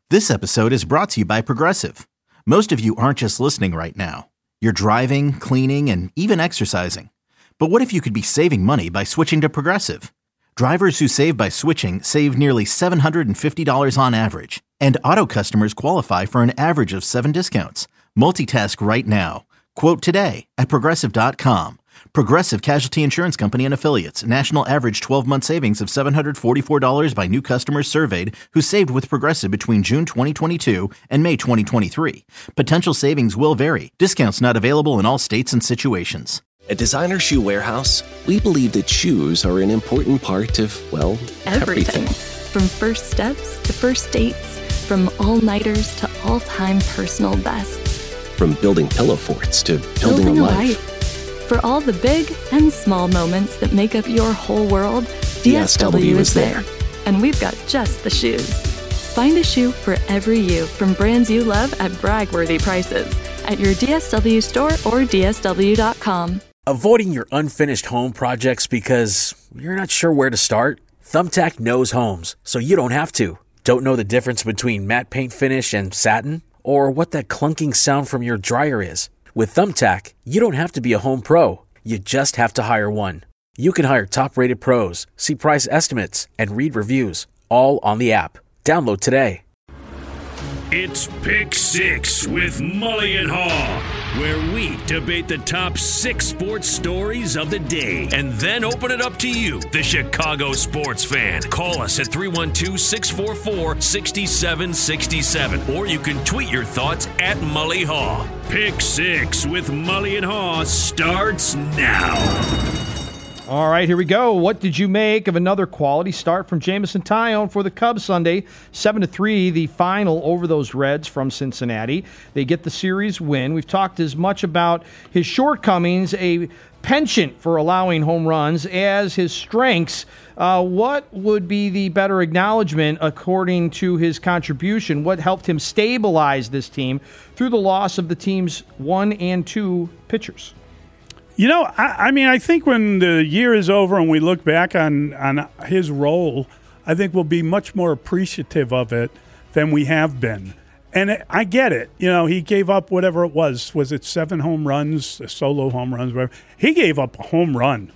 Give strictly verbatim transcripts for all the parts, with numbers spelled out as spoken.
This episode is brought to you by Progressive. Most of you aren't just listening right now. You're driving, cleaning, and even exercising. But what if you could be saving money by switching to Progressive? Drivers who save by switching save nearly seven hundred fifty dollars on average. And auto customers qualify for an average of seven discounts. Multitask right now. Quote today at Progressive dot com. Progressive Casualty Insurance Company and Affiliates. National average twelve-month savings of seven hundred forty-four dollars by new customers surveyed who saved with Progressive between June twenty twenty-two and May twenty twenty-three. Potential savings will vary. Discounts not available in all states and situations. At Designer Shoe Warehouse, we believe that shoes are an important part of, well, everything. Everything. From first steps to first dates, from all-nighters to all-time personal bests. From building pillow forts to building, Building a a life. life. For all the big and small moments that make up your whole world, D S W is there. And we've got just the shoes. Find a shoe for every you from brands you love at brag-worthy prices at your D S W store or D S W dot com. Avoiding your unfinished home projects because you're not sure where to start? Thumbtack knows homes, so you don't have to. Don't know the difference between matte paint finish and satin? Or what that clunking sound from your dryer is? With Thumbtack, you don't have to be a home pro. You just have to hire one. You can hire top-rated pros, see price estimates, and read reviews, all on the app. Download today. It's Pick Six with Mully and Haw, where we debate the top six sports stories of the day and then open it up to you, the Chicago sports fan. Call us at three one two, six four four, six seven six seven, or you can tweet your thoughts at Mully Haw. Pick Six with Mully and Haw starts now. All right, here we go. What did you make of another quality start from Jameson Taillon for the Cubs Sunday? seven to three, the final over those Reds from Cincinnati. They get the series win. We've talked as much about his shortcomings, a penchant for allowing home runs, as his strengths. Uh, what would be the better acknowledgement according to his contribution? What helped him stabilize this team through the loss of the team's one and two pitchers? You know, I, I mean, I think when the year is over and we look back on, on his role, I think we'll be much more appreciative of it than we have been. And it, I get it. You know, he gave up whatever it was. Was it seven home runs, solo home runs, whatever? He gave up a home run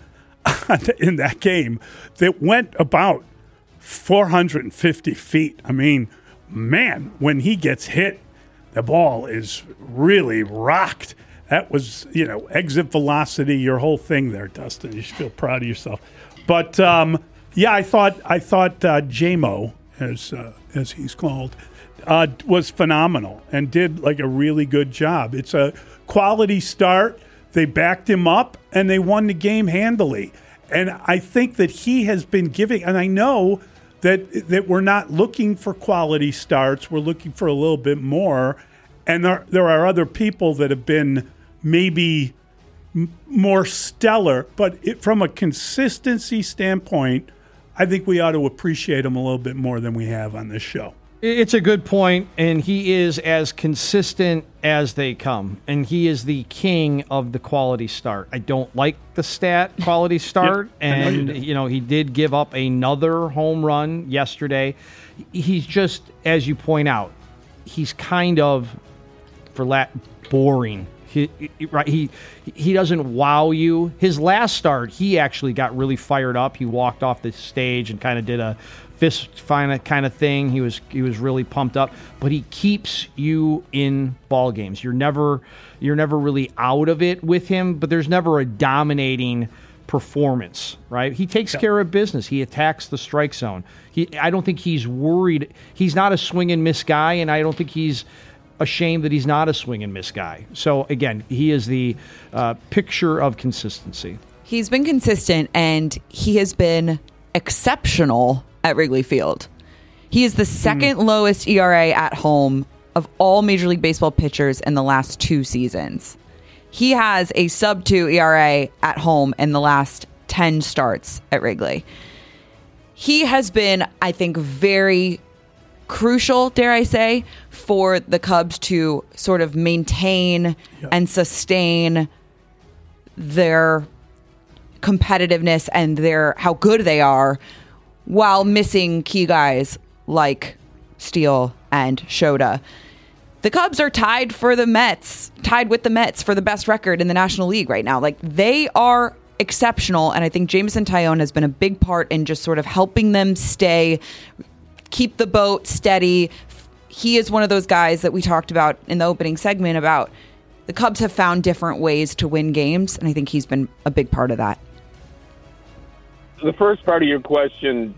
in that game that went about four hundred fifty feet. I mean, man, when he gets hit, the ball is really rocked. That was, you know, exit velocity, your whole thing there, Dustin. You should feel proud of yourself. But um, yeah, I thought I thought uh, J-Mo, as uh, as he's called, uh, was phenomenal and did like a really good job. It's a quality start. They backed him up and they won the game handily. And I think that he has been giving, and I know that that we're not looking for quality starts. We're looking for a little bit more. And there there are other people that have been maybe m- more stellar, but it, from a consistency standpoint, I think we ought to appreciate him a little bit more than we have on this show. It's a good point, and he is as consistent as they come, and he is the king of the quality start. I don't like the stat quality start, Yep, I know you and do. you know he did give up another home run yesterday. He's just, as you point out, he's kind of, for la- boring. He, he, right, he he doesn't wow you. His last start, he actually got really fired up. He walked off the stage and kind of did a fist fight kind of thing. He was he was really pumped up. But he keeps you in ball games. You're never you're never really out of it with him. But there's never a dominating performance, right? He takes Yeah. care of business. He attacks the strike zone. He I don't think he's worried. He's not a swing and miss guy, and I don't think he's ashamed that he's not a swing and miss guy. So again, he is the uh, picture of consistency. He's been consistent, and he has been exceptional at Wrigley Field. He is the second mm. lowest E R A at home of all Major League Baseball pitchers in the last two seasons. He has a sub two E R A at home in the last ten starts at Wrigley. He has been, I think, very crucial, dare I say, for the Cubs to sort of maintain yep. and sustain their competitiveness and their how good they are while missing key guys like Steele, and Shota. The Cubs are tied for the Mets, tied with the Mets for the best record in the National League right now. Like, they are exceptional, and I think Jameson Taillon has been a big part in just sort of helping them stay, keep the boat steady. He is one of those guys that we talked about in the opening segment about the Cubs have found different ways to win games, and I think he's been a big part of that. The first part of your question.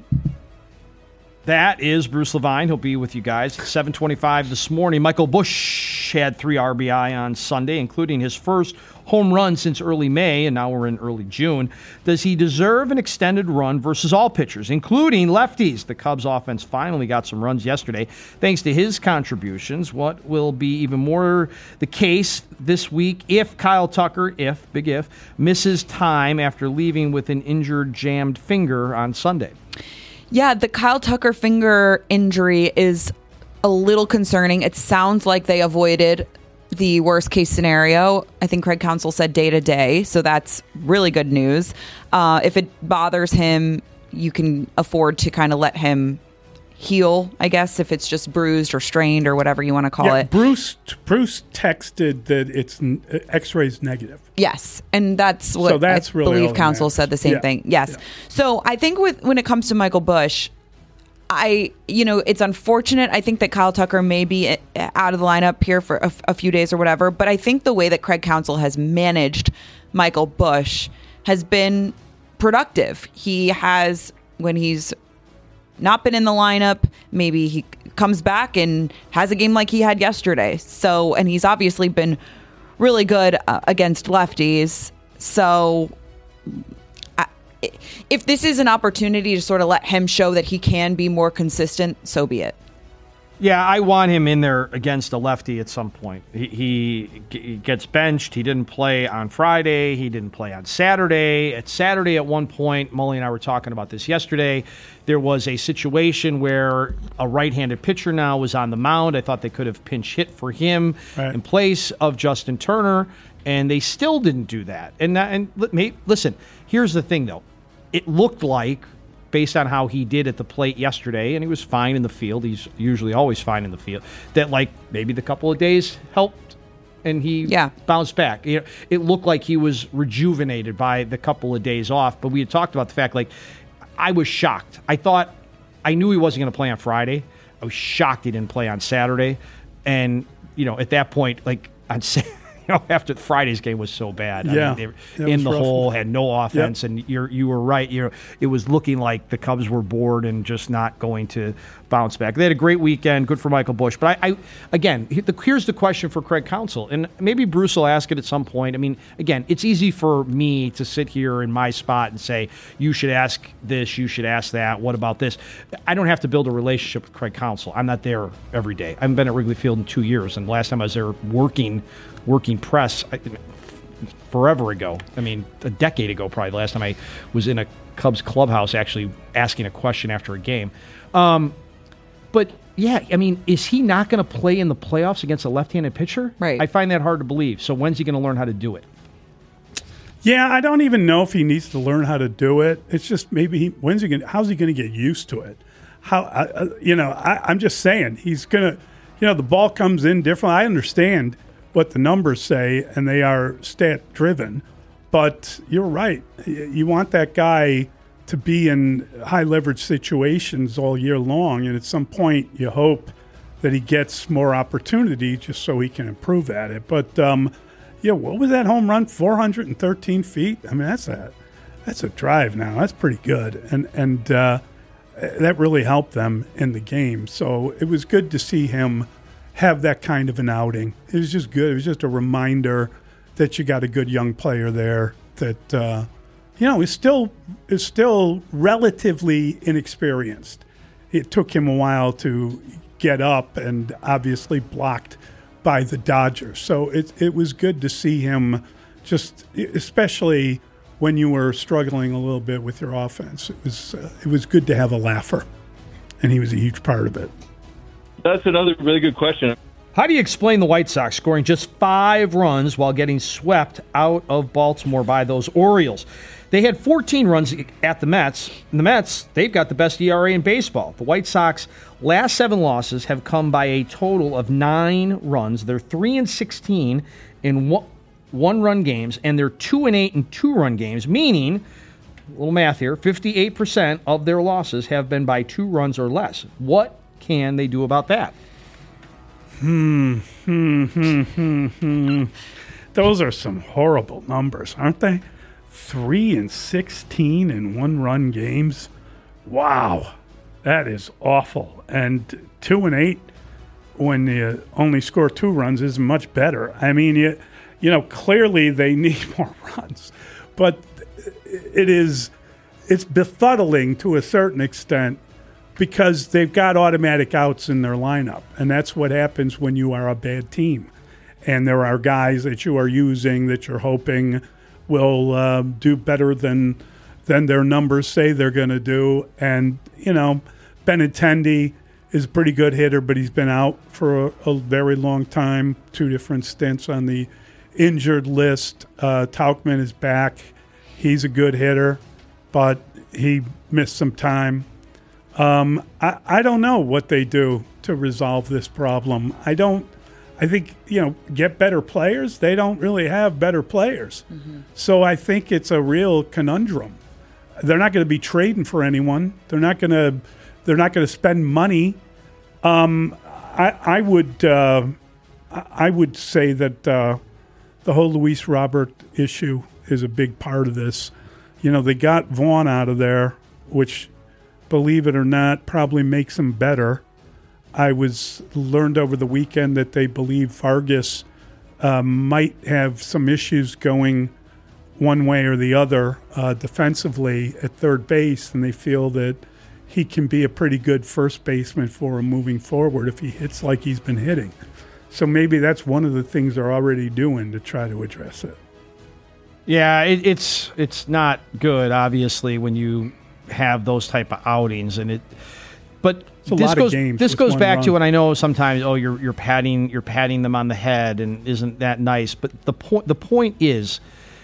That is Bruce Levine. He'll be with you guys at seven twenty-five this morning. Michael Busch had three R B I on Sunday, including his first home run since early May, and now we're in early June. Does he deserve an extended run versus all pitchers, including lefties? The Cubs offense finally got some runs yesterday thanks to his contributions. What will be even more the case this week if Kyle Tucker, if, big if, misses time after leaving with an injured, jammed finger on Sunday? Yeah, the Kyle Tucker finger injury is a little concerning. It sounds like they avoided the worst case scenario. I think Craig Counsell said day to day, so that's really good news. Uh, if it bothers him, you can afford to kind of let him heal, I guess, if it's just bruised or strained or whatever you want to call yeah, it. Bruce Bruce texted that it's X-rays negative. Yes, and that's what so that's I really believe Counsell said the same yeah. thing. Yes. Yeah. So I think with when it comes to Michael Busch, I, you know, it's unfortunate. I think that Kyle Tucker may be out of the lineup here for a, a few days or whatever, but I think the way that Craig Counsell has managed Michael Busch has been productive. He has, when he's not been in the lineup, maybe he comes back and has a game like he had yesterday. So, and he's obviously been really good uh, against lefties. So I, if this is an opportunity to sort of let him show that he can be more consistent, so be it. Yeah, I want him in there against a lefty at some point. He, he, he gets benched. He didn't play on Friday. He didn't play on Saturday. At Saturday, at one point, Mully and I were talking about this yesterday, there was a situation where a right-handed pitcher now was on the mound. I thought they could have pinch hit for him right. in place of Justin Turner, and they still didn't do that. And, and listen, here's the thing, though. It looked like, based on how he did at the plate yesterday, and he was fine in the field, he's usually always fine in the field, that like maybe the couple of days helped and he yeah. bounced back. You know, it looked like he was rejuvenated by the couple of days off, but we had talked about the fact, like, I was shocked. I thought, I knew he wasn't going to play on Friday. I was shocked he didn't play on Saturday. And, you know, at that point, like, on Saturday, you know, after Friday's game was so bad. Yeah, I mean, they were in the rough. hole, had no offense, yep. and you're you were right. You it was looking like the Cubs were bored and just not going to bounce back. They had a great weekend. Good for Michael Busch. But I, I again, here's the question for Craig Counsell, and maybe Bruce will ask it at some point. I mean, again, it's easy for me to sit here in my spot and say, you should ask this, you should ask that. What about this? I don't have to build a relationship with Craig Counsell. I'm not there every day. I haven't been at Wrigley Field in two years, and last time I was there working. working press forever ago. I mean, a decade ago, probably the last time I was in a Cubs clubhouse actually asking a question after a game. Um, but, yeah, I mean, is he not going to play in the playoffs against a left-handed pitcher? Right. I find that hard to believe. So when's he going to learn how to do it? Yeah, I don't even know if he needs to learn how to do it. It's just maybe he, when's he going to, how's he going to get used to it? How, uh, you know, I, I'm just saying he's going to, you know, the ball comes in different. I understand what the numbers say, and they are stat-driven. But you're right. You want that guy to be in high-leverage situations all year long, and at some point you hope that he gets more opportunity just so he can improve at it. But, um, yeah, what was that home run? four hundred thirteen feet? I mean, that's a, that's a drive now. That's pretty good. And, and uh, that really helped them in the game. So it was good to see him have that kind of an outing. It was just good. It was just a reminder that you got a good young player there that, uh, you know, is still is still relatively inexperienced. It took him a while to get up and obviously blocked by the Dodgers. So it, it was good to see him just, especially when you were struggling a little bit with your offense. It was, uh, it was good to have a laugher, and he was a huge part of it. That's another really good question. How do you explain the White Sox scoring just five runs while getting swept out of Baltimore by those Orioles? They had fourteen runs at the Mets. And the Mets, they've got the best E R A in baseball. The White Sox last seven losses have come by a total of nine runs. They're three and sixteen in one, one-run games, and they're two and eight in two-run games, meaning, a little math here, fifty-eight percent of their losses have been by two runs or less. What can they do about that? Hmm, hmm, hmm, hmm, hmm. Those are some horrible numbers, aren't they? Three and sixteen in one-run games. Wow, that is awful. And two and eight when you only score two runs is much better. I mean, you, you know, clearly they need more runs, but it is it's befuddling to a certain extent because they've got automatic outs in their lineup, and that's what happens when you are a bad team. And there are guys that you are using that you're hoping will uh, do better than than their numbers say they're going to do. And, you know, Benintendi is a pretty good hitter, but he's been out for a, a very long time, two different stints on the injured list. Uh, Tauchman is back. He's a good hitter, but he missed some time. Um, I, I don't know what they do to resolve this problem. I don't. I think, you know, get better players. They don't really have better players. Mm-hmm. So I think it's a real conundrum. They're not going to be trading for anyone. They're not going to. They're not going to spend money. Um, I, I would. Uh, I would say that uh, the whole Luis Robert issue is a big part of this. You know, they got Vaughn out of there, which, believe it or not, probably makes them better. I was learned over the weekend that they believe Vargas uh, might have some issues going one way or the other uh, defensively at third base, and they feel that he can be a pretty good first baseman for him moving forward if he hits like he's been hitting. So maybe that's one of the things they're already doing to try to address it. Yeah, it, it's it's not good, obviously, when you have those type of outings, and it. But this goes this goes back run. to, and I know sometimes, oh, you're you're patting you're patting them on the head, and isn't that nice? But the point the point is,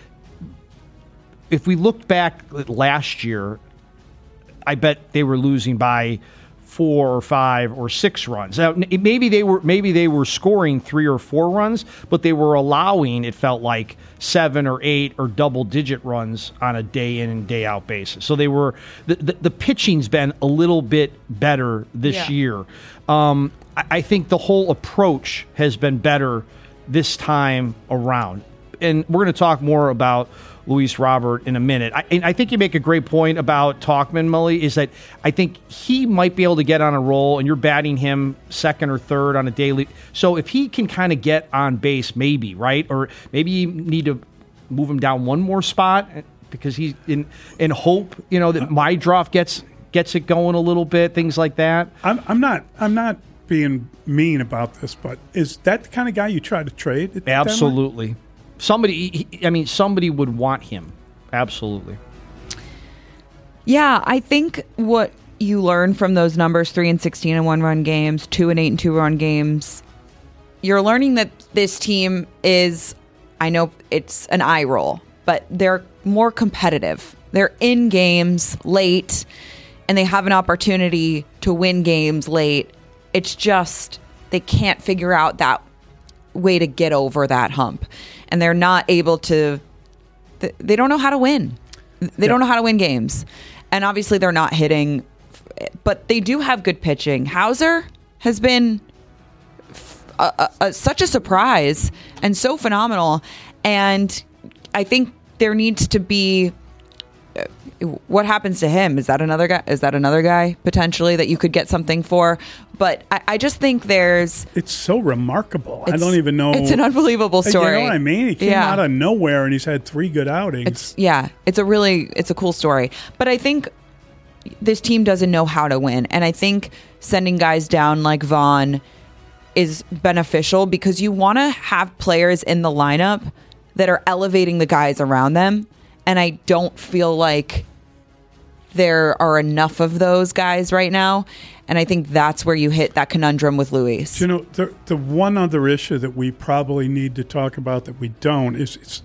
if we looked back at last year, I bet they were losing by four or five or six runs. Now, maybe they were maybe they were scoring three or four runs, but they were allowing, it felt like, seven or eight or double digit runs on a day in and day out basis. So they were the the, the pitching's been a little bit better this yeah. year. Um, I, I think the whole approach has been better this time around, and we're going to talk more about Luis Robert in a minute. I, and I think you make a great point about Tauchman, Mully, is that I think he might be able to get on a roll, and you're batting him second or third on a daily. So if he can kind of get on base, maybe, right? Or maybe you need to move him down one more spot because he's in, in hope, you know, that Mydroff gets gets it going a little bit, things like that. I'm, I'm not I'm not being mean about this, but is that the kind of guy you try to trade at the Absolutely. deadline? Somebody, I mean, somebody would want him. Absolutely. Yeah, I think what you learn from those numbers, three and sixteen in one-run games, two and eight in two-run games, you're learning that this team is, I know it's an eye roll, but they're more competitive. They're in games late, and they have an opportunity to win games late. It's just they can't figure out that way to get over that hump. And they're not able to, they don't know how to win. They yeah. don't know how to win games. And obviously they're not hitting, but they do have good pitching. Hauser has been a, a, a, such a surprise and so phenomenal. And I think there needs to be, what happens to him? Is that another guy? Is that another guy potentially that you could get something for? But I, I just think there's. It's so remarkable. I don't even know. It's an unbelievable story. You know what I mean? He came yeah. out of nowhere and he's had three good outings. It's, yeah, it's a really it's a cool story. But I think this team doesn't know how to win, and I think sending guys down like Vaughn is beneficial because you want to have players in the lineup that are elevating the guys around them. And I don't feel like there are enough of those guys right now. And I think that's where you hit that conundrum with Luis. You know, the, the one other issue that we probably need to talk about that we don't is it's,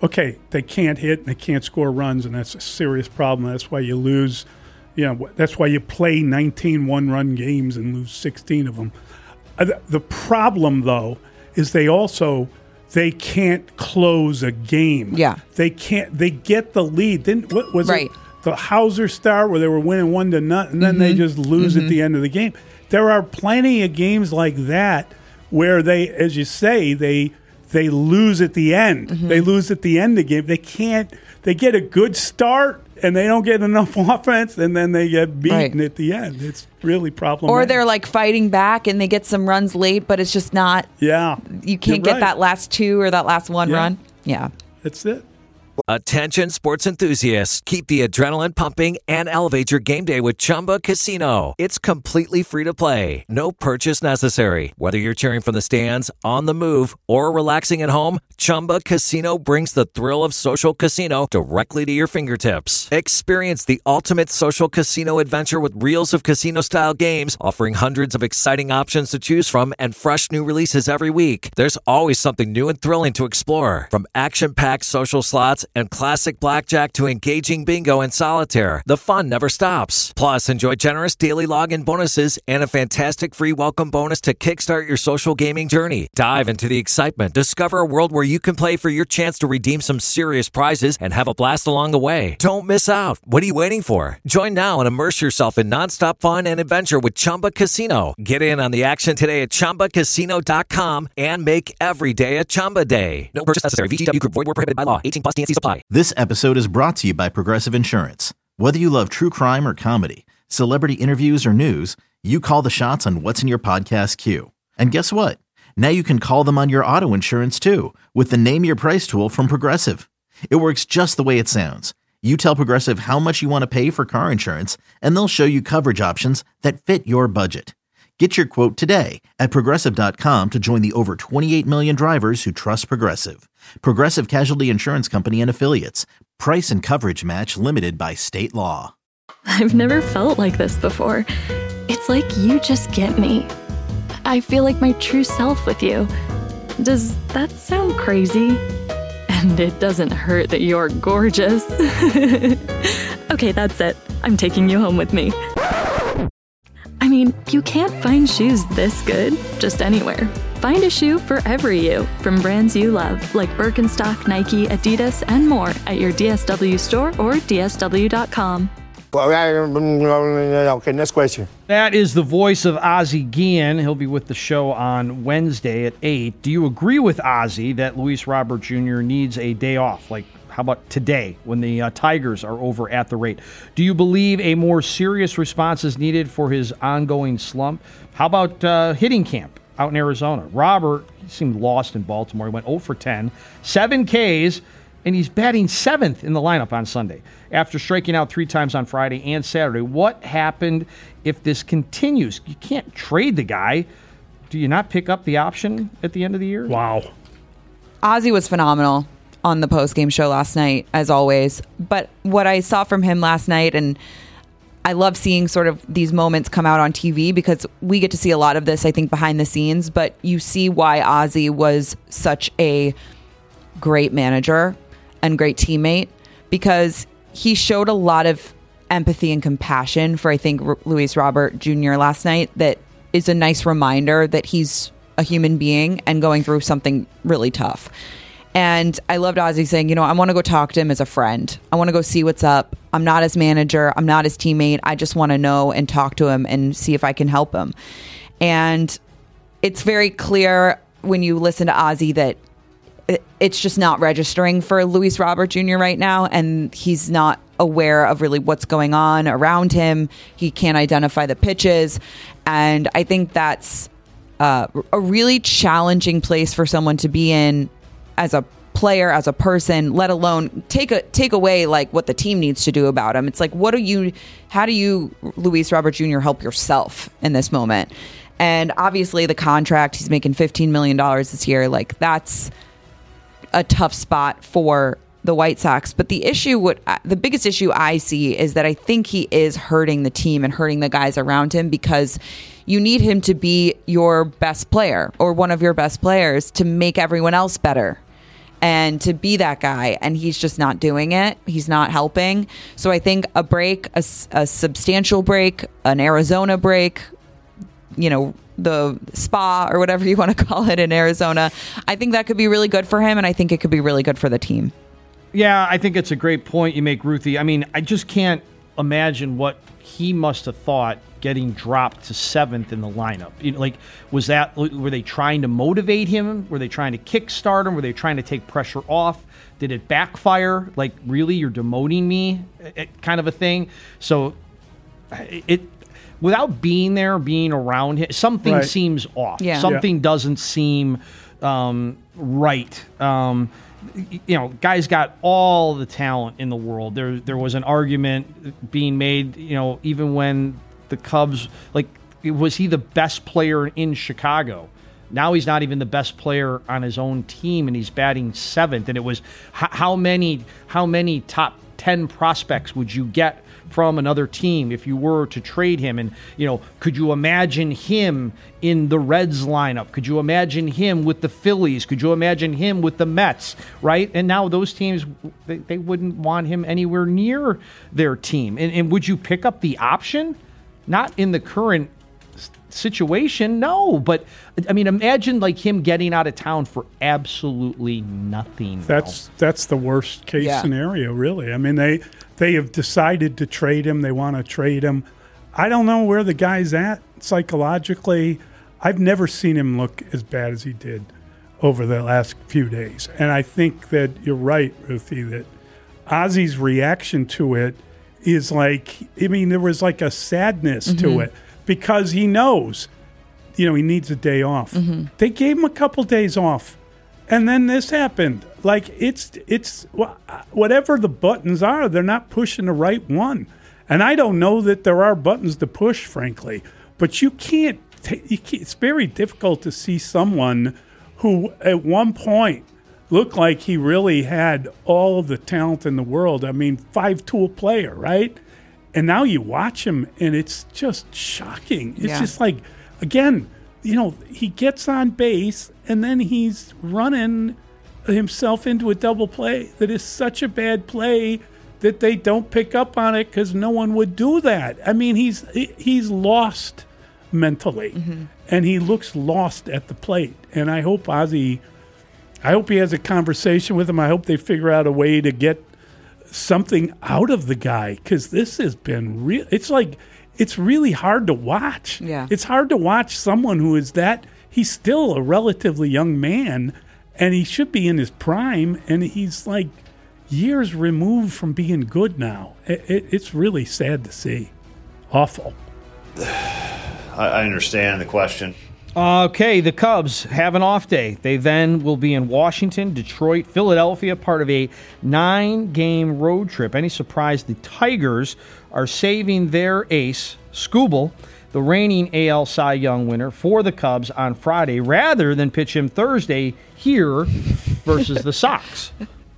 okay, they can't hit and they can't score runs, and that's a serious problem. That's why you lose. You know, that's why you play nineteen one-run games and lose sixteen of them. The problem, though, is they also they can't close a game. Yeah, they can't. They get the lead. Didn't what was right. it the Hauser start where they were winning one to nothing, and then mm-hmm. they just lose mm-hmm. at the end of the game? There are plenty of games like that where they, as you say, they they lose at the end. Mm-hmm. They lose at the end of the game. They can't. They get a good start and they don't get enough offense, and then they get beaten right. at the end. It's really problematic. Or they're like fighting back and they get some runs late, but it's just not. Yeah, you can't You're get right. that last two or that last one yeah. run. Yeah, that's it. Attention sports enthusiasts, keep the adrenaline pumping and elevate your game day with Chumba Casino. It's completely free to play. No purchase necessary. Whether you're cheering from the stands, on the move, or relaxing at home, Chumba Casino brings the thrill of social casino directly to your fingertips. Experience the ultimate social casino adventure with reels of casino-style games, offering hundreds of exciting options to choose from and fresh new releases every week. There's always something new and thrilling to explore. From action-packed social slots and classic blackjack to engaging bingo and solitaire, the fun never stops. Plus, enjoy generous daily login bonuses and a fantastic free welcome bonus to kickstart your social gaming journey. Dive into the excitement. Discover a world where you can play for your chance to redeem some serious prizes and have a blast along the way. Don't miss out. What are you waiting for? Join now and immerse yourself in nonstop fun and adventure with Chumba Casino. Get in on the action today at Chumba Casino dot com and make every day a Chumba day. No purchase necessary. V G W Group. Void where prohibited by law. eighteen plus. T N Cs apply. This episode is brought to you by Progressive Insurance. Whether you love true crime or comedy, celebrity interviews or news, you call the shots on what's in your podcast queue. And guess what? Now you can call them on your auto insurance too with the Name Your Price tool from Progressive. It works just the way it sounds. You tell Progressive how much you want to pay for car insurance, and they'll show you coverage options that fit your budget. Get your quote today at Progressive dot com to join the over twenty-eight million drivers who trust Progressive. Progressive Casualty Insurance Company and Affiliates. Price and coverage match limited by state law. I've never felt like this before. It's like you just get me. I feel like my true self with you. Does that sound crazy? And it doesn't hurt that you're gorgeous. Okay, that's it. I'm taking you home with me. I mean, you can't find shoes this good just anywhere. Find a shoe for every you from brands you love, like Birkenstock, Nike, Adidas, and more at your D S W store or D S W dot com. Okay, next question. That is the voice of Ozzie Guillen. He'll be with the show on Wednesday at eight. Do you agree with Ozzie that Luis Robert Junior needs a day off? Like, how about today when the uh, Tigers are over at the rate? Do you believe a more serious response is needed for his ongoing slump? How about uh, hitting camp out in Arizona? Robert, he seemed lost in Baltimore. He went oh for ten, seven Ks, and he's batting seventh in the lineup on Sunday after striking out three times on Friday and Saturday. What happened if this continues? You can't trade the guy. Do you not pick up the option at the end of the year? Wow. Ozzie was phenomenal on the post-game show last night, as always. But what I saw from him last night, and I love seeing sort of these moments come out on T V because we get to see a lot of this, I think, behind the scenes. But you see why Ozzie was such a great manager and great teammate, because he showed a lot of empathy and compassion for, I think, R- Luis Robert Junior last night. That is a nice reminder that he's a human being and going through something really tough. And I loved Ozzie saying, you know, I want to go talk to him as a friend. I want to go see what's up. I'm not his manager. I'm not his teammate. I just want to know and talk to him and see if I can help him. And it's very clear when you listen to Ozzie that it's just not registering for Luis Robert Junior right now, and he's not aware of really what's going on around him. He can't identify the pitches, and I think that's uh, a really challenging place for someone to be in as a player, as a person, let alone take a take away like what the team needs to do about him. It's like, what do you, how do you, Luis Robert Junior, help yourself in this moment? And obviously the contract, he's making fifteen million dollars this year. Like, that's a tough spot for the White Sox. But the issue, what the biggest issue I see is that I think he is hurting the team and hurting the guys around him, because you need him to be your best player or one of your best players to make everyone else better. and to be that guy, and he's just not doing it. He's not helping. So I think a break, a, a substantial break, an Arizona break, you know, the spa or whatever you want to call it in Arizona, I think that could be really good for him, and I think it could be really good for the team. Yeah, I think it's a great point you make, Ruthie. I mean, I just can't imagine what he must have thought getting dropped to seventh in the lineup. You know, like, was that, were they trying to motivate him? Were they trying to kickstart him? Were they trying to take pressure off? Did it backfire? Like, really, you're demoting me? It, kind of a thing. So, it without being there, being around him, something right. seems off. Yeah. Something yeah. doesn't seem um, right. Um, you know, guy's got all the talent in the world. There, there was an argument being made, you know, even when the Cubs, like, was he the best player in Chicago? Now he's not even the best player on his own team, and he's batting seventh. And it was h- how many, how many top ten prospects would you get from another team if you were to trade him? And, you know, could you imagine him in the Reds lineup? Could you imagine him with the Phillies? Could you imagine him with the Mets, right? And now those teams, they, they wouldn't want him anywhere near their team. And, and would you pick up the option? Not in the current situation, no. But, I mean, imagine, like, him getting out of town for absolutely nothing. That's that's the worst case Yeah. scenario, really. I mean, they they have decided to trade him. They want to trade him. I don't know where the guy's at psychologically. I've never seen him look as bad as he did over the last few days. And I think that you're right, Ruthie, that Ozzy's reaction to it is like, I mean, there was like a sadness mm-hmm. to it because he knows, you know, he needs a day off. Mm-hmm. They gave him a couple days off, and then this happened. Like, it's, it's whatever the buttons are, they're not pushing the right one. And I don't know that there are buttons to push, frankly, but you can't, t- you can't it's very difficult to see someone who at one point looked like he really had all of the talent in the world. I mean, five-tool player, right? And now you watch him, and it's just shocking. It's yeah. just like, again, you know, he gets on base, and then he's running himself into a double play that is such a bad play that they don't pick up on it because no one would do that. I mean, he's he's lost mentally, mm-hmm. and he looks lost at the plate. And I hope Ozzy... I hope he has a conversation with him. I hope they figure out a way to get something out of the guy because this has been real. It's like, it's really hard to watch. Yeah. It's hard to watch someone who is that, he's still a relatively young man and he should be in his prime, and he's like years removed from being good now. It, it, it's really sad to see. Awful. I understand the question. Okay, the Cubs have an off day. They then will be in Washington, Detroit, Philadelphia, part of a nine-game road trip. Any surprise the Tigers are saving their ace, Skubal, the reigning A L Cy Young winner, for the Cubs on Friday, rather than pitch him Thursday here versus the Sox.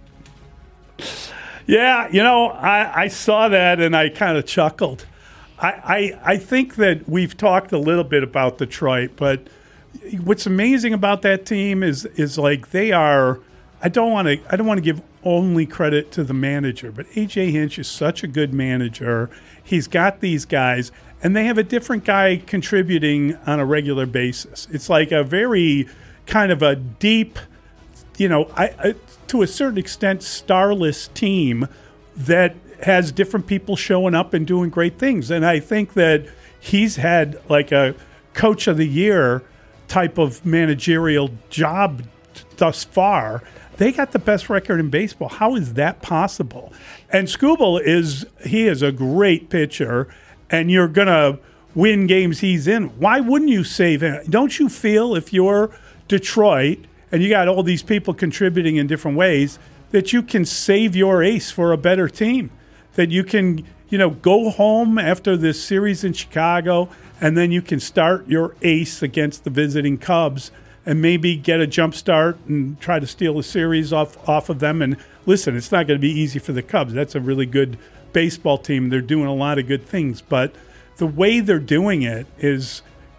Yeah, you know, I, I saw that and I kind of chuckled. I, I, I think that we've talked a little bit about Detroit, but what's amazing about that team is is like they are. I don't want to. I don't want to give only credit to the manager, but A J Hinch is such a good manager. He's got these guys, and they have a different guy contributing on a regular basis. It's like a very kind of a deep, you know, I, I to a certain extent, starless team that has different people showing up and doing great things. And I think that he's had like a coach of the year type of managerial job thus far. They got the best record in baseball. How is that possible? And Skubal is, he is a great pitcher, and you're going to win games he's in. Why wouldn't you save him? Don't you feel if you're Detroit and you got all these people contributing in different ways that you can save your ace for a better team? That you can, you know, go home after this series in Chicago, and then you can start your ace against the visiting Cubs and maybe get a jump start and try to steal a series off, off of them. And listen, it's not going to be easy for the Cubs. That's a really good baseball team. They're doing a lot of good things. But the way they're doing it is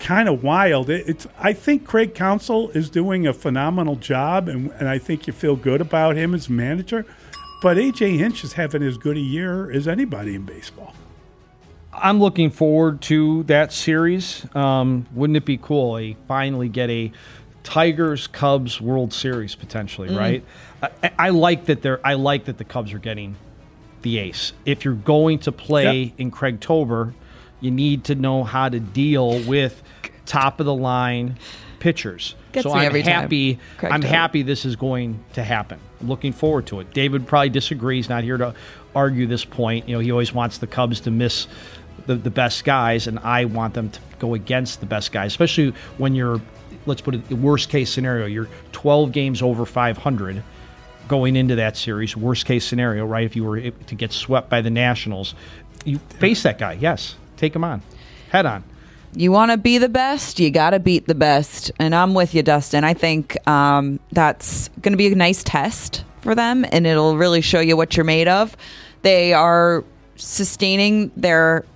kind of wild. It, it's I think Craig Counsell is doing a phenomenal job, and, and I think you feel good about him as manager. But A J Hinch is having as good a year as anybody in baseball. I'm looking forward to that series. Um, wouldn't it be cool? A finally get a Tigers Cubs World Series potentially, mm. right? I, I like that they're. I like that the Cubs are getting the ace. If you're going to play yep. in Craigtober, you need to know how to deal with top of the line pitchers. Gets so me I'm every happy. Time. I'm happy this is going to happen. I'm looking forward to it. David probably disagrees. Not here to argue this point. You know, he always wants the Cubs to miss the, the best guys, and I want them to go against the best guys, especially when you're. Let's put it the worst case scenario. You're twelve games over five hundred. Going into that series, worst case scenario, right? If you were to get swept by the Nationals, you face that guy. Yes, take him on, head on. You want to be the best, you got to beat the best, and I'm with you, Dustin. I think um, that's going to be a nice test for them, and it'll really show you what you're made of. They are sustaining their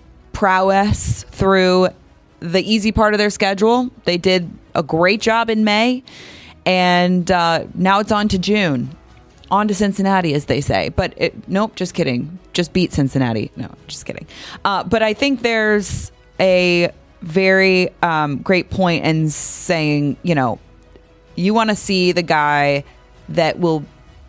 prowess through the easy part of their schedule. They did a great job in May. And uh, now it's on to June. On to Cincinnati, as they say. But it, nope, just kidding. Just beat Cincinnati. No, just kidding. Uh, but I think there's a very um, great point in saying, you know, you want to see the guy that will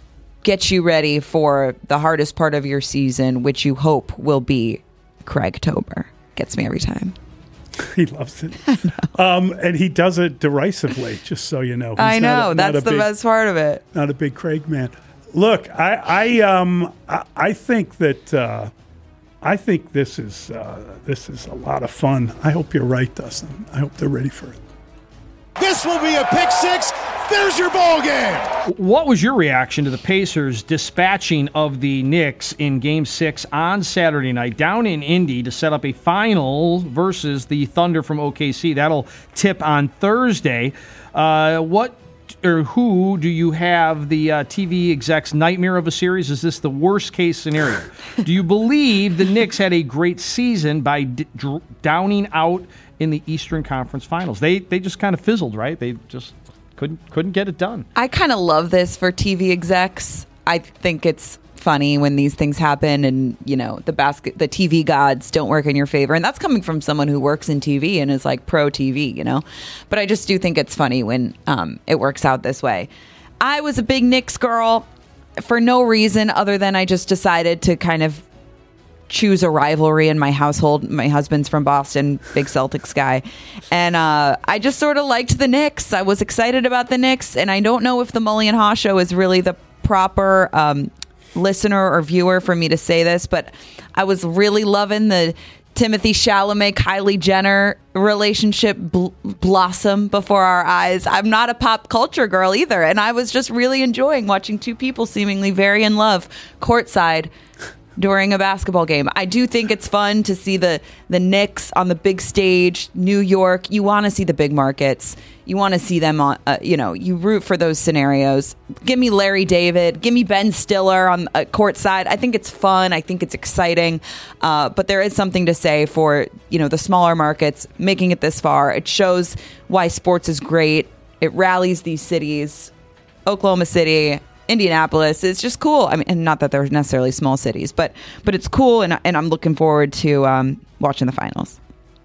get you ready for the hardest part of your season, which you hope will be Craigtober. Gets me every time. He loves it. Um, and he does it derisively, just so you know. He's I know. A, that's the big, best part of it. Not a big Craig man. Look, I I um I, I think that uh, I think this is uh, this is a lot of fun. I hope you're right, Dustin. I hope they're ready for it. This will be a pick six. There's your ball game. What was your reaction to the Pacers dispatching of the Knicks in Game Six on Saturday night down in Indy to set up a final versus the Thunder from O K C? That'll tip on Thursday. Uh, what or who do you have the uh, T V exec's nightmare of a series? Is this the worst case scenario? Do you believe the Knicks had a great season by d- dr- downing out in the Eastern Conference Finals? They they just kind of fizzled, right? They just couldn't couldn't get it done. I kind of love this for T V execs. I think it's funny when these things happen, and you know the basket, the T V gods don't work in your favor, and that's coming from someone who works in T V and is like pro T V, you know. But I just do think it's funny when um, it works out this way. I was a big Knicks girl for no reason other than I just decided to kind of choose a rivalry in my household. My husband's from Boston, big Celtics guy. And uh, I just sort of liked the Knicks. I was excited about the Knicks. And I don't know if the Mully and Haw show is really the proper um, listener or viewer for me to say this, but I was really loving the Timothy Chalamet, Kylie Jenner relationship bl- blossom before our eyes. I'm not a pop culture girl either. And I was just really enjoying watching two people seemingly very in love courtside during a basketball game. I do think it's fun to see the the Knicks on the big stage, New York. You want to see the big markets. You want to see them on, uh, you know, you root for those scenarios. Give me Larry David. Give me Ben Stiller on uh, courtside. I think it's fun. I think it's exciting. Uh, but there is something to say for, you know, the smaller markets making it this far. It shows why sports is great. It rallies these cities. Oklahoma City, Indianapolis is just cool. I mean, and not that they're necessarily small cities, but but it's cool, and and I'm looking forward to um, watching the finals.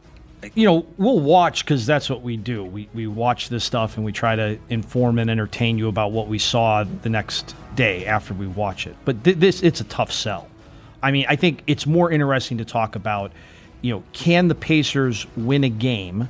You know, we'll watch because that's what we do. We we watch this stuff and we try to inform and entertain you about what we saw the next day after we watch it. But th- this, it's a tough sell. I mean, I think it's more interesting to talk about, you know, can the Pacers win a game,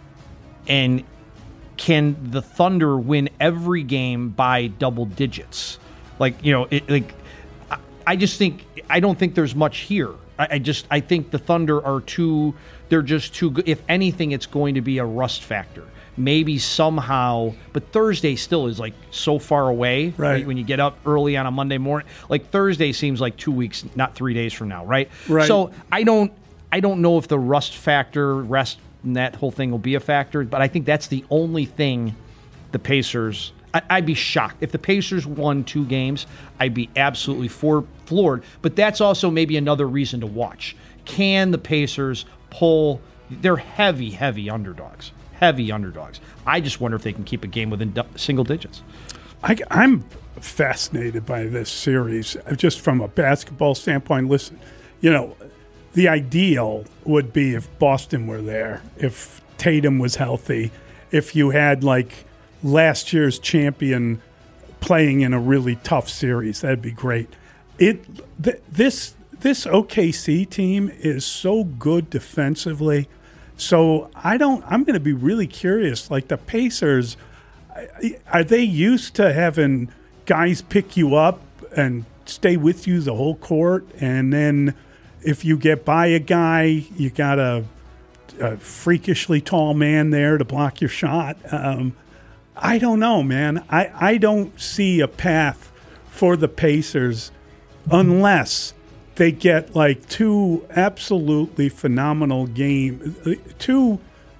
and can the Thunder win every game by double digits? Like, you know, it, like I, I just think I don't think there's much here. I, I just I think the Thunder are too. They're just too good. If anything, it's going to be a rust factor. Maybe somehow, but Thursday still is like so far away. Right. When you get up early on a Monday morning, like Thursday seems like two weeks, not three days from now, right? Right. So I don't, I don't know if the rust factor, rest, and that whole thing will be a factor. But I think that's the only thing the Pacers. I, I'd be shocked if the Pacers won two games. I'd be absolutely for, floored. But that's also maybe another reason to watch. Can the Pacers pull they're heavy, heavy underdogs. Heavy underdogs. I just wonder if they can keep a game within du- single digits. I, I'm fascinated by this series, just from a basketball standpoint. Listen, you know, the ideal would be if Boston were there, if Tatum was healthy, if you had like last year's champion playing in a really tough series. That'd be great. It th- this this O K C team is so good defensively. So I don't. I'm going to be really curious. Like the Pacers, are they used to having guys pick you up and stay with you the whole court, and then if you get by a guy, you got a, a freakishly tall man there to block your shot? Um, I don't know, man. I, I don't see a path for the Pacers unless they get like two absolutely phenomenal game, two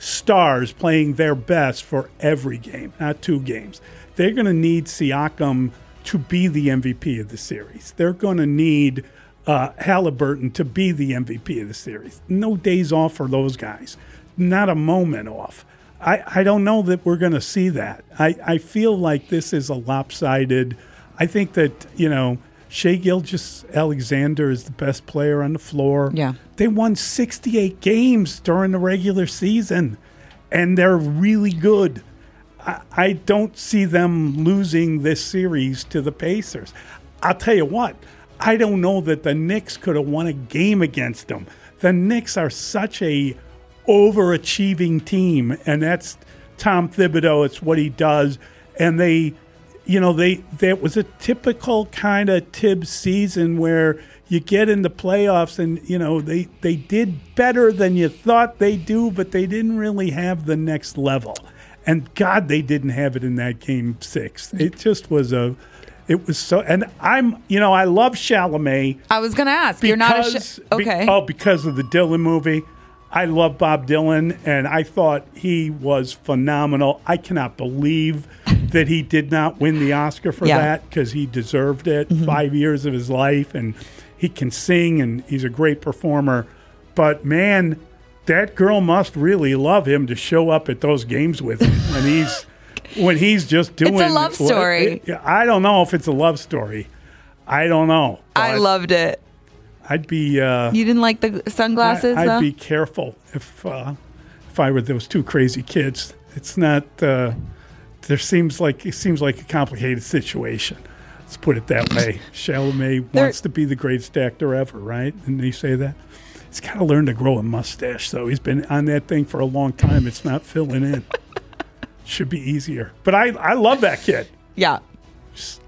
stars playing their best for every game, not two games. They're going to need Siakam to be the M V P of the series. They're going to need uh, Halliburton to be the M V P of the series. No days off for those guys. Not a moment off. I, I don't know that we're going to see that. I, I feel like this is a lopsided. I think that, you know, Shai Gilgeous-Alexander is the best player on the floor. Yeah. They won sixty-eight games during the regular season, and they're really good. I, I don't see them losing this series to the Pacers. I'll tell you what, I don't know that the Knicks could have won a game against them. The Knicks are such a overachieving team, and that's Tom Thibodeau. It's what he does, and they, you know, they that was a typical kind of Tibbs season where you get in the playoffs, and you know they they did better than you thought they do, but they didn't really have the next level. And God, they didn't have it in that game six. It just was a. It was so, and I'm, you know, I love Chalamet. I was going to ask. You're not a sh- okay. Be, oh, because of the Dylan movie. I love Bob Dylan, and I thought he was phenomenal. I cannot believe that he did not win the Oscar for yeah. that, because he deserved it. Mm-hmm. Five years of his life, and he can sing, and he's a great performer. But, man, that girl must really love him to show up at those games with him when he's when he's just doing. It's a love story. It, I don't know if it's a love story. I don't know. I loved it. I'd be. Uh, you didn't like the sunglasses, I, I'd though? be careful if uh, if I were those two crazy kids. It's not. Uh, there seems like it seems like a complicated situation. Let's put it that way. Chalamet there, wants to be the greatest actor ever, right? And they say that. He's got to learn to grow a mustache, though. He's been on that thing for a long time. It's not filling in. Should be easier. But I, I love that kid. Yeah. Just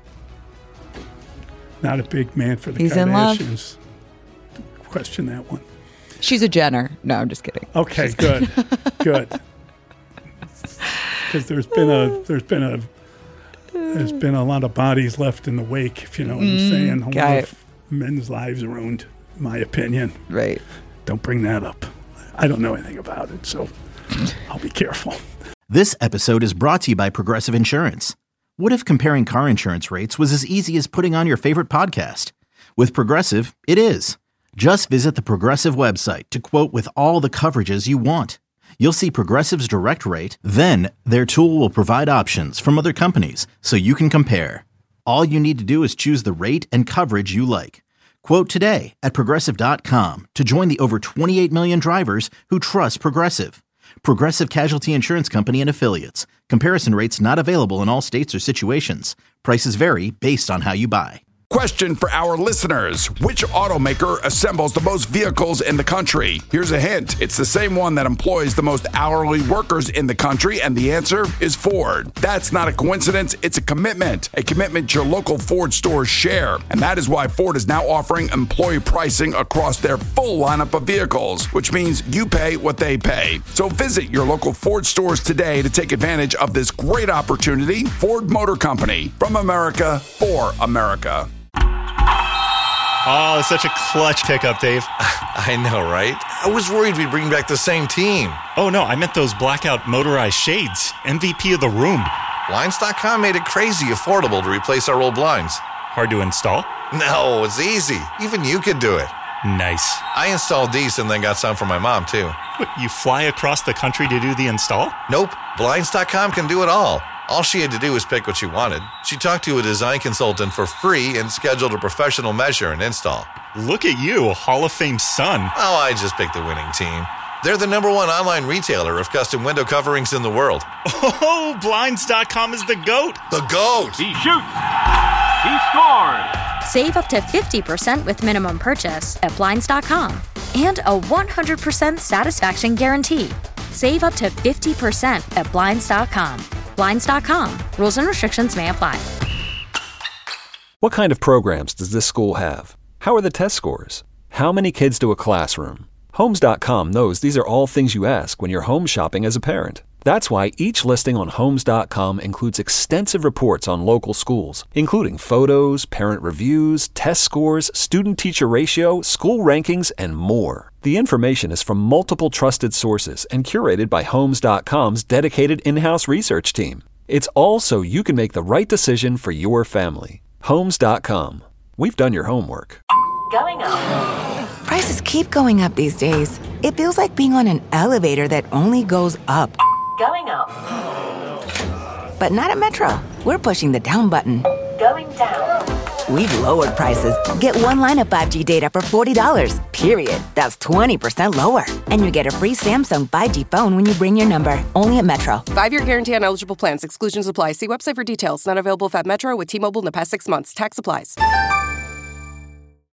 not a big man for the He's Kardashians. in love. Question that one. She's a Jenner. No, I'm just kidding. Okay, She's good, good. Because there's been a there's been a there's been a lot of bodies left in the wake. If you know what I'm saying, a lot of men's lives ruined, in my opinion. Right. Don't bring that up. I don't know anything about it, so I'll be careful. This episode is brought to you by Progressive Insurance. What if comparing car insurance rates was as easy as putting on your favorite podcast? With Progressive, it is. Just visit the Progressive website to quote with all the coverages you want. You'll see Progressive's direct rate, then their tool will provide options from other companies so you can compare. All you need to do is choose the rate and coverage you like. Quote today at Progressive dot com to join the over twenty-eight million drivers who trust Progressive. Progressive Casualty Insurance Company and Affiliates. Comparison rates not available in all states or situations. Prices vary based on how you buy. Question for our listeners. Which automaker assembles the most vehicles in the country? Here's a hint. It's the same one that employs the most hourly workers in the country, and the answer is Ford. That's not a coincidence. It's a commitment. A commitment your local Ford stores share. And that is why Ford is now offering employee pricing across their full lineup of vehicles, which means you pay what they pay. So visit your local Ford stores today to take advantage of this great opportunity. Ford Motor Company. From America, for America. Oh, such a clutch pickup, Dave. I know, right? I was worried we'd bring back the same team. Oh, no, I meant those blackout motorized shades. M V P of the room. Blinds dot com made it crazy affordable to replace our old blinds. Hard to install? No, it's easy. Even you could do it. Nice. I installed these and then got some for my mom, too. You fly across the country to do the install? Nope. Blinds dot com can do it all. All she had to do was pick what she wanted. She talked to a design consultant for free and scheduled a professional measure and install. Look at you, a Hall of Fame son. Oh, I just picked the winning team. They're the number one online retailer of custom window coverings in the world. Oh, Blinds dot com is the GOAT. The GOAT! He shoots! He scores! Save up to fifty percent with minimum purchase at Blinds dot com. And a one hundred percent satisfaction guarantee. Save up to fifty percent at Blinds dot com. Blinds dot com. Rules and restrictions may apply. What kind of programs does this school have? How are the test scores? How many kids do a classroom? Homes dot com knows these are all things you ask when you're home shopping as a parent. That's why each listing on Homes dot com includes extensive reports on local schools, including photos, parent reviews, test scores, student-teacher ratio, school rankings, and more. The information is from multiple trusted sources and curated by Homes dot com's dedicated in-house research team. It's all so you can make the right decision for your family. Homes dot com. We've done your homework. Going up. Prices keep going up these days. It feels like being on an elevator that only goes up. Going up. But not at Metro. We're pushing the down button. Going down. We've lowered prices. Get one line of five G data for forty dollars, period. That's twenty percent lower. And you get a free Samsung five G phone when you bring your number. Only at Metro. Five-year guarantee on eligible plans. Exclusions apply. See website for details. Not available at Metro with T-Mobile in the past six months. Tax applies.